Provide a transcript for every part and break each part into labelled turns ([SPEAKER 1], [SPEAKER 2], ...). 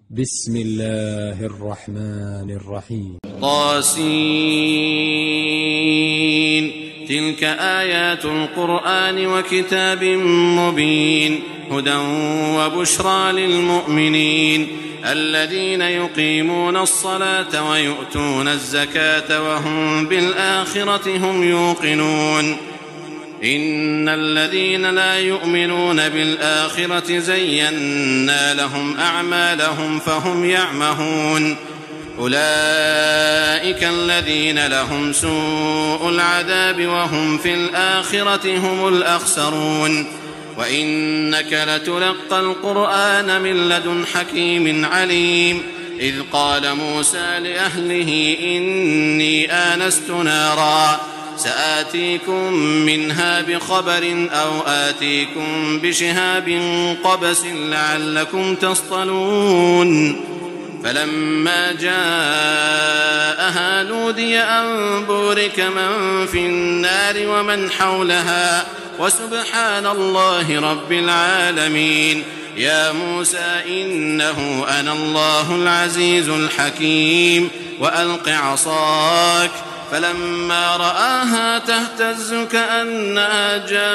[SPEAKER 1] بسم الله الرحمن الرحيم.
[SPEAKER 2] طاسين. تلك آيات القرآن وكتاب مبين هدى وبشرى للمؤمنين الذين يقيمون الصلاة ويؤتون الزكاة وهم بالآخرة هم يوقنون. إن الذين لا يؤمنون بالآخرة زينا لهم أعمالهم فهم يعمهون. أولئك الذين لهم سوء العذاب وهم في الآخرة هم الأخسرون. وإنك لتلقى القرآن من لدن حكيم عليم. إذ قال موسى لأهله إني آنست نارا سآتيكم منها بخبر أو آتيكم بشهاب قبس لعلكم تصطلون. فلما جاءها نودي أن بورك من في النار ومن حولها وسبحان الله رب العالمين. يا موسى إنه أنا الله العزيز الحكيم وألق عصاك. فلما رآها تهتز كأنها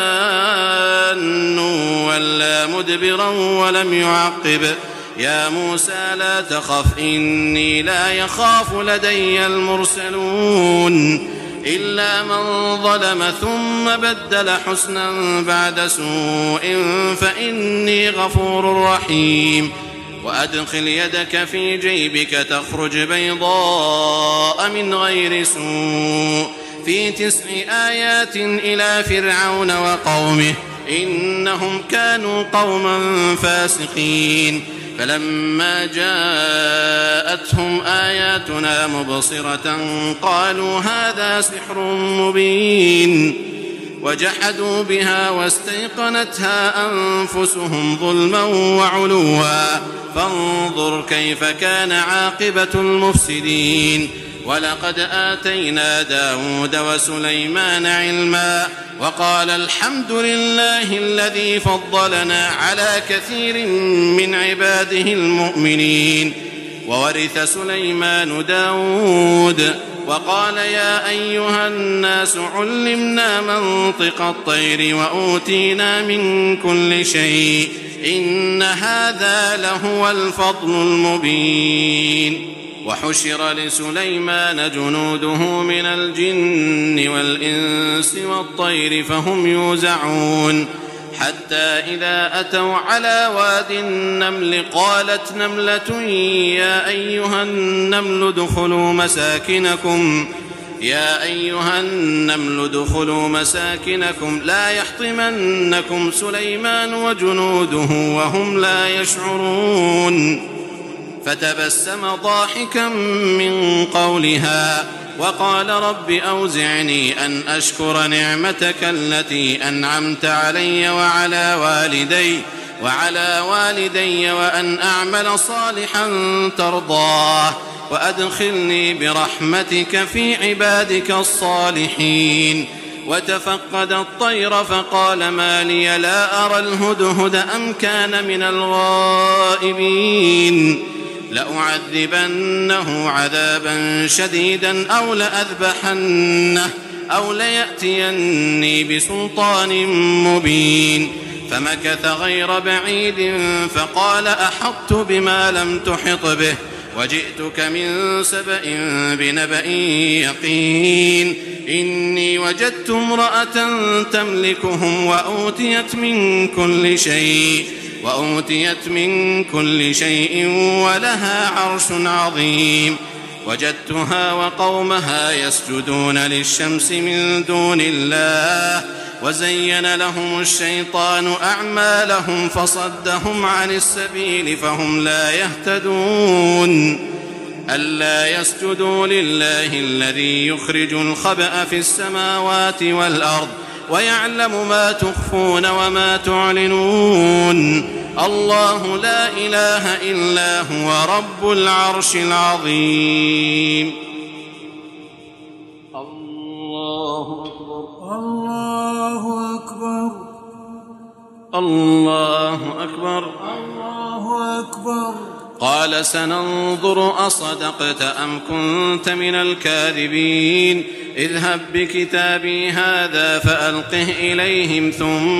[SPEAKER 2] جان ولا مدبرا ولم يعقب. يا موسى لا تخف إني لا يخاف لدي المرسلون. إلا من ظلم ثم بدل حسنا بعد سوء فإني غفور رحيم. وأدخل يدك في جيبك تخرج بيضاء من غير سوء في 9 آيات إلى فرعون وقومه إنهم كانوا قوما فاسقين. فلما جاءتهم آياتنا مبصرة قالوا هذا سحر مبين. وجحدوا بها واستيقنتها أنفسهم ظلما وعلوا فانظر كيف كان عاقبة المفسدين. ولقد آتينا داود وسليمان علما وقال الحمد لله الذي فضلنا على كثير من عباده المؤمنين. وورث سليمان داود وقال يا أيها الناس علمنا منطق الطير وأوتينا من كل شيء إن هذا لهو الفضل المبين. وحشر لسليمان جنوده من الجن والإنس والطير فهم يوزعون. حتى إذا أتوا على واد النمل قالت نملة يا أيها النمل ادخلوا مساكنكم لا يحطمنكم سليمان وجنوده وهم لا يشعرون. فتبسم ضاحكا من قولها وقال رب أوزعني أن أشكر نعمتك التي أنعمت علي وعلى والدي وأن أعمل صالحا ترضاه وأدخلني برحمتك في عبادك الصالحين. وتفقد الطير فقال ما لي لا أرى الهدهد أم كان من الغائبين. لأعذبنه عذابا شديدا أو لأذبحنه أو ليأتيني بسلطان مبين. فمكث غير بعيد فقال أحطت بما لم تحط به وجئتك من سبأ بنبأ يقين. إني وجدت امرأة تملكهم وأوتيت من كل شيء ولها عرش عظيم. وجدتها وقومها يسجدون للشمس من دون الله وزين لهم الشيطان أعمالهم فصدهم عن السبيل فهم لا يهتدون. ألا يسجدوا لله الذي يخرج الخبأ في السماوات والأرض ويعلم ما تخفون وما تعلنون. الله لا إله إلا هو رب العرش العظيم. الله أكبر
[SPEAKER 3] الله أكبر
[SPEAKER 2] الله أكبر
[SPEAKER 3] الله أكبر
[SPEAKER 2] قال سننظر أصدقت أم كنت من الكاذبين اذهب بكتابي هذا فألقه إليهم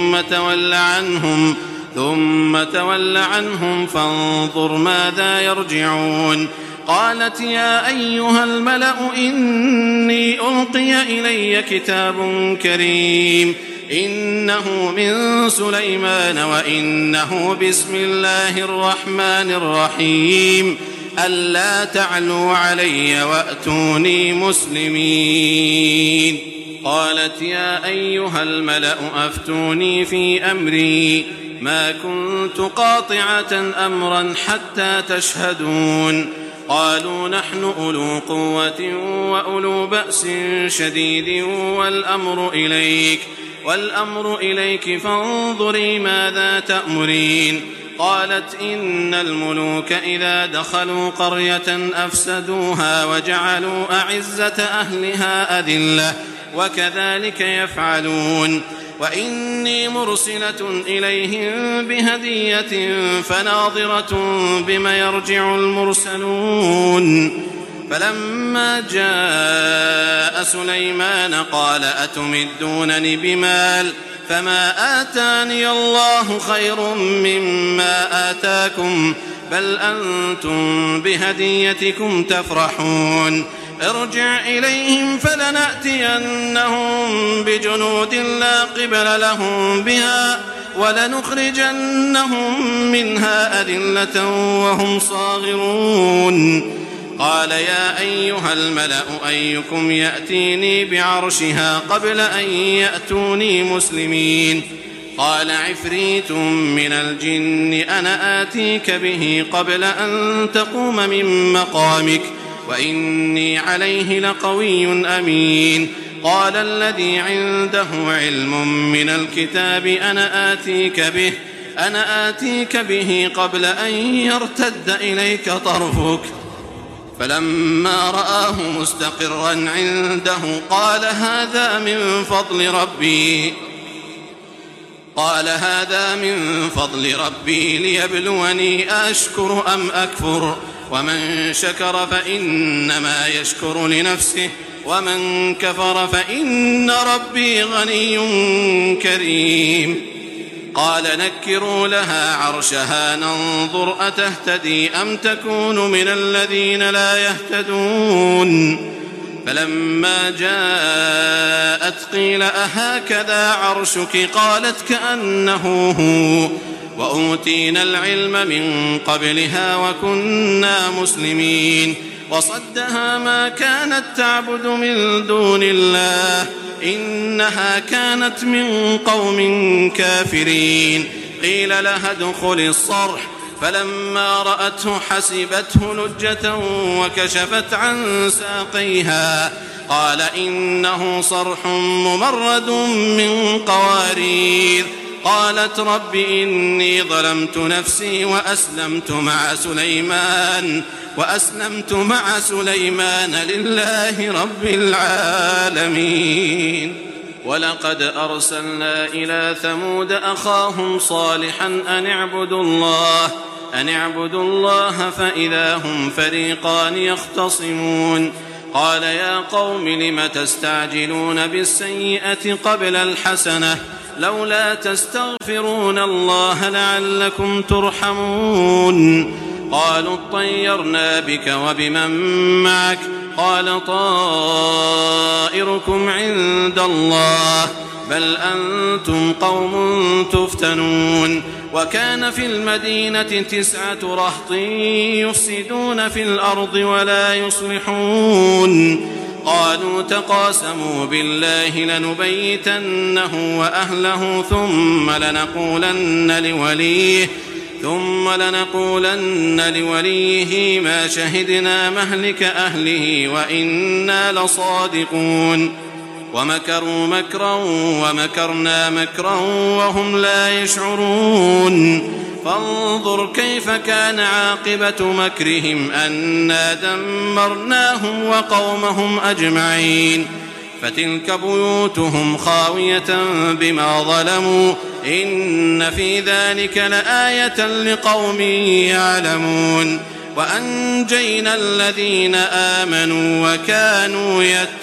[SPEAKER 2] ثم تول عنهم فانظر ماذا يرجعون. قالت يا أيها الملأ إني ألقي إلي كتاب كريم إنه من سليمان وإنه بسم الله الرحمن الرحيم ألا تعلوا علي وأتوني مسلمين. قالت يا أيها الملأ أفتوني في أمري ما كنت قاطعة أمرا حتى تشهدون. قالوا نحن أولو قوة وأولو بأس شديد والأمر إليك فانظري ماذا تأمرين. قالت إن الملوك إذا دخلوا قرية أفسدوها وجعلوا أعزة أهلها أذلة وكذلك يفعلون. وإني مرسلة إليهم بهدية فناظرة بما يرجع المرسلون. فلما جاء سليمان قال أتمدونني بمال فما آتاني الله خير مما آتاكم بل أنتم بهديتكم تفرحون. ارجع إليهم فلنأتينهم بجنود لا قبل لهم بها ولنخرجنهم منها أذلة وهم صاغرون. قال يا أيها الملأ أيكم يأتيني بعرشها قبل أن يأتوني مسلمين. قال عفريت من الجن أنا آتيك به قبل أن تقوم من مقامك وإني عليه لقوي أمين. قال الذي عنده علم من الكتاب أنا آتيك به قبل أن يرتد إليك طرفك. فلما رآه مستقرا عنده قال هذا من فضل ربي ليبلوني أشكر أم أكفر ومن شكر فإنما يشكر لنفسه ومن كفر فإن ربي غني كريم. قال نكروا لها عرشها ننظر أتهتدي أم تكون من الذين لا يهتدون. فلما جاءت قيل أهكذا عرشك قالت كأنه هو وأوتينا العلم من قبلها وكنا مسلمين. وصدها ما كانت تعبد من دون الله إنها كانت من قوم كافرين. قيل لها ادخل الصرح فلما رأته حسبته لجة وكشفت عن ساقيها قال إنه صرح ممرد من قوارير. قالت رب إني ظلمت نفسي وأسلمت مع سليمان لله رب العالمين. ولقد أرسلنا إلى ثمود أخاهم صالحا أن اعبدوا الله فإذا هم فريقان يختصمون. قال يا قوم لم تستعجلون بالسيئة قبل الحسنة لولا تستغفرون الله لعلكم ترحمون. قالوا اطيرنا بك وبمن معك قال طائركم عند الله بل أنتم قوم تفتنون. وكان في المدينة 9 رهط يفسدون في الأرض ولا يصلحون. قالوا تقاسموا بالله لنبيتنه وأهله ثم لنقولن لوليه ما شهدنا مهلك أهله وإنا لصادقون. ومكروا مكرا ومكرنا مكرا وهم لا يشعرون. فانظر كيف كان عاقبة مكرهم أنا دمرناهم وقومهم أجمعين. فتلك بيوتهم خاوية بما ظلموا إن في ذلك لآية لقوم يعلمون. وأنجينا الذين آمنوا وكانوا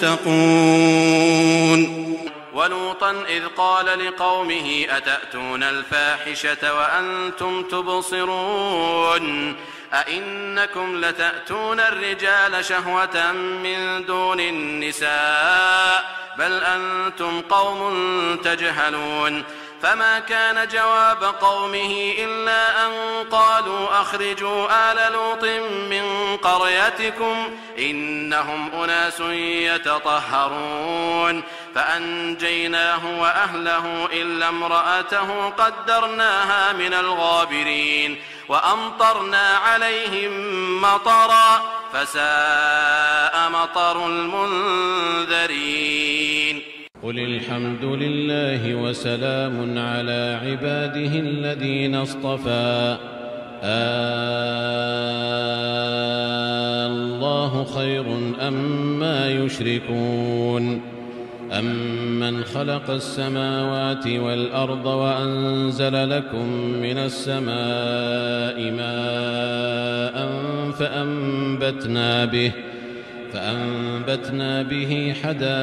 [SPEAKER 2] يتقون. ولوطا إذ قال لقومه أتأتون الفاحشة وأنتم تبصرون أئنكم لتأتون الرجال شهوة من دون النساء بل أنتم قوم تجهلون. فما كان جواب قومه إلا أن قالوا أخرجوا آل لوط من قريتكم إنهم أناس يتطهرون. فأنجيناه وأهله إلا امرأته قدرناها من الغابرين وأمطرنا عليهم مطرا فساء مطر المنذرين.
[SPEAKER 4] قل الحمد لله وسلام على عباده الذين اصطفى الله خير أما يشركون أمن خلق السماوات والأرض وأنزل لكم من السماء ماء فأنبتنا به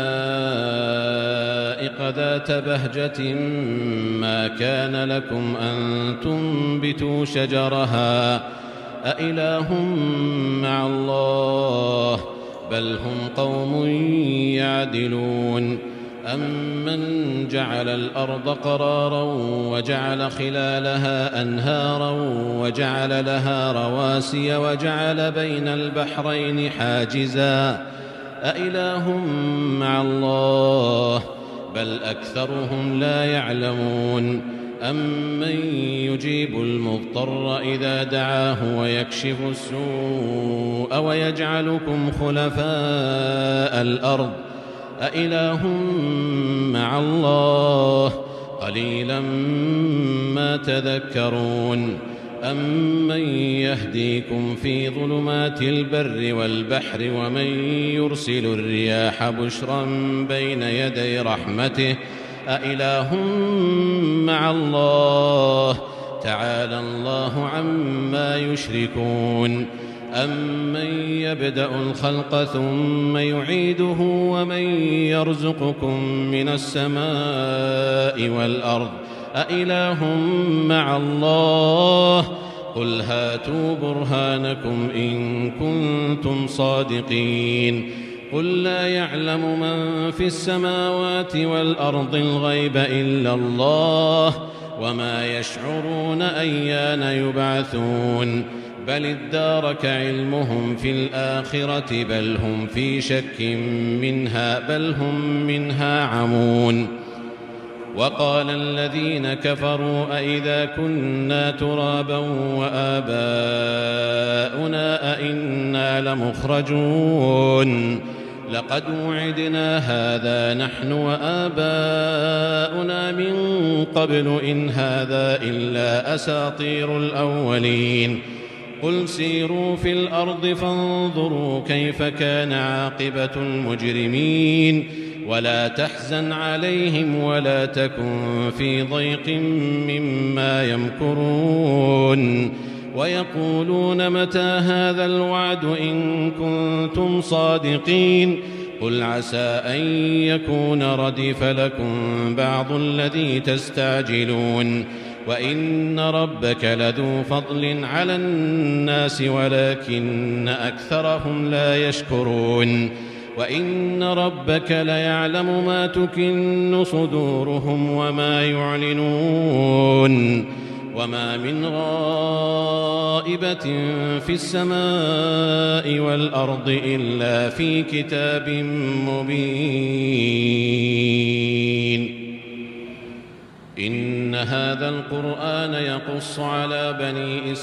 [SPEAKER 4] حدائق ذات بهجة ما كان لكم أن تنبتوا شجرها أإله مع الله بل هم قوم يعدلون. أمن جعل الأرض قرارا وجعل خلالها أنهارا وجعل لها رواسي وجعل بين البحرين حاجزا أإله مع الله بل أكثرهم لا يعلمون. أمن يجيب المضطر إذا دعاه ويكشف السوء ويجعلكم خلفاء الأرض أإله مع الله قليلا ما تذكرون. أمن يهديكم في ظلمات البر والبحر ومن يرسل الرياح بشرا بين يدي رحمته أإله مع الله تعالى الله عما يشركون. أمن يبدأ الخلق ثم يعيده ومن يرزقكم من السماء والأرض أإله مع الله قل هاتوا برهانكم إن كنتم صادقين. قل لا يعلم من في السماوات والأرض الغيب إلا الله وما يشعرون أيان يبعثون بل ادارك علمهم في الآخرة بل هم في شك منها بل هم منها عمون. وقال الذين كفروا أئذا كنا ترابا وآباؤنا أئنا لمخرجون لقد وعدنا هذا نحن وآباؤنا من قبل إن هذا إلا أساطير الأولين. قل سيروا في الأرض فانظروا كيف كان عاقبة المجرمين ولا تحزن عليهم ولا تكن في ضيق مما يمكرون. ويقولون متى هذا الوعد إن كنتم صادقين قل عسى أن يكون ردف لكم بعض الذي تستعجلون وإن ربك لذو فضل على الناس ولكن أكثرهم لا يشكرون. وإن ربك ليعلم ما تكن صدورهم وما يعلنون وما من غائبة في السماء والأرض إلا في كتاب مبين. إن هذا القرآن يقص على بني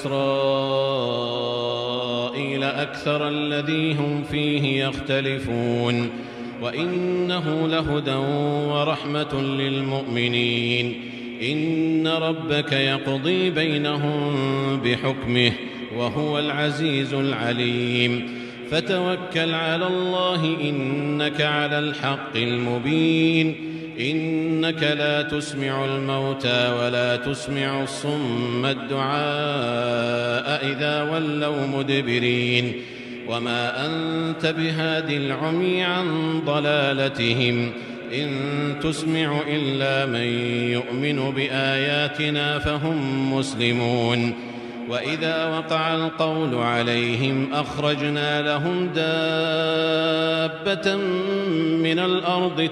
[SPEAKER 4] إسرائيل أكثر الذي هم فيه يختلفون وإنه لهدى ورحمة للمؤمنين. إن ربك يقضي بينهم بحكمه وهو العزيز العليم. فتوكل على الله إنك على الحق المبين. إنك لا تسمع الموتى ولا تسمع الصم الدعاء إذا ولوا مدبرين وما أنت بهاد العمي عن ضلالتهم إن تسمع إلا من يؤمن بآياتنا فهم مسلمون وإذا وقع القول عليهم أخرجنا لهم دابة من الأرض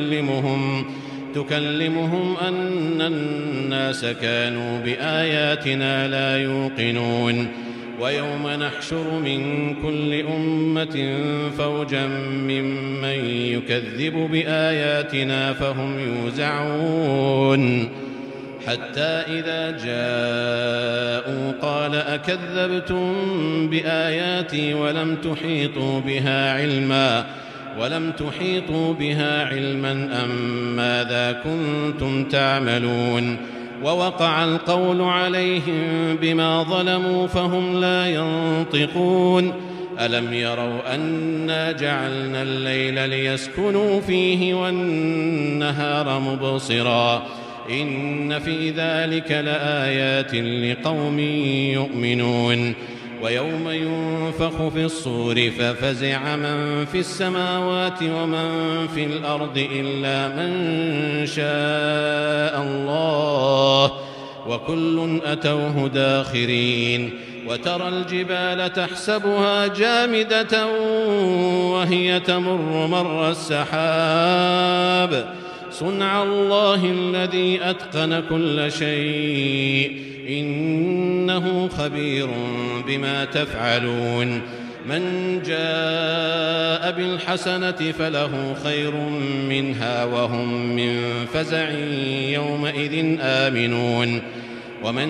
[SPEAKER 4] تكلمهم أن الناس كانوا بآياتنا لا يوقنون ويوم نحشر من كل أمة فوجا ممن يكذب بآياتنا فهم يوزعون حتى إذا جاءوا قال أكذبتم بآياتي ولم تحيطوا بها علما أم ماذا كنتم تعملون ووقع القول عليهم بما ظلموا فهم لا ينطقون ألم يروا أنا جعلنا الليل ليسكنوا فيه والنهار مبصرا إن في ذلك لآيات لقوم يؤمنون ويوم ينفخ في الصور ففزع من في السماوات ومن في الأرض إلا من شاء الله وكل أتوه داخرين وترى الجبال تحسبها جامدة وهي تمر مر السحاب صنع الله الذي أتقن كل شيء إنه خبير بما تفعلون من جاء بالحسنة فله خير منها وهم من فزع يومئذ آمنون ومن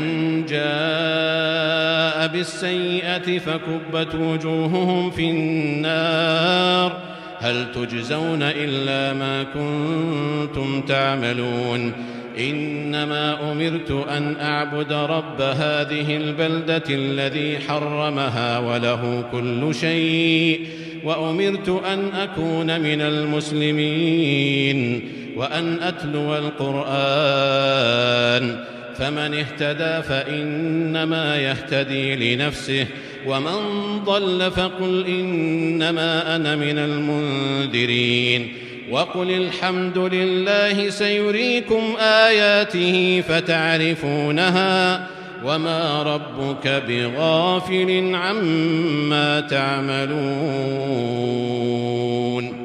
[SPEAKER 4] جاء بالسيئة فكبت وجوههم في النار هل تجزون إلا ما كنتم تعملون إنما أمرت أن أعبد رب هذه البلدة الذي حرمها وله كل شيء وأمرت أن أكون من المسلمين وأن أتلو القرآن فمن اهتدى فإنما يهتدي لنفسه ومن ضل فقل إنما أنا من المنذرين وقل الحمد لله سيريكم آياته فتعرفونها وما ربك بغافل عما تعملون